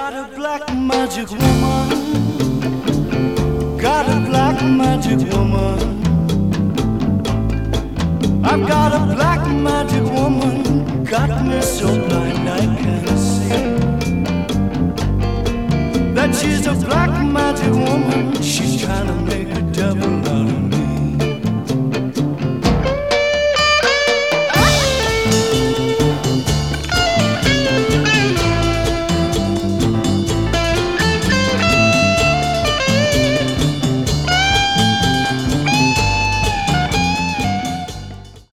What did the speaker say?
got a black magic woman. Got a black magic woman. I've got a black magic woman. Got me so blind I can't see that she's a black magic woman. She's trying to make a devil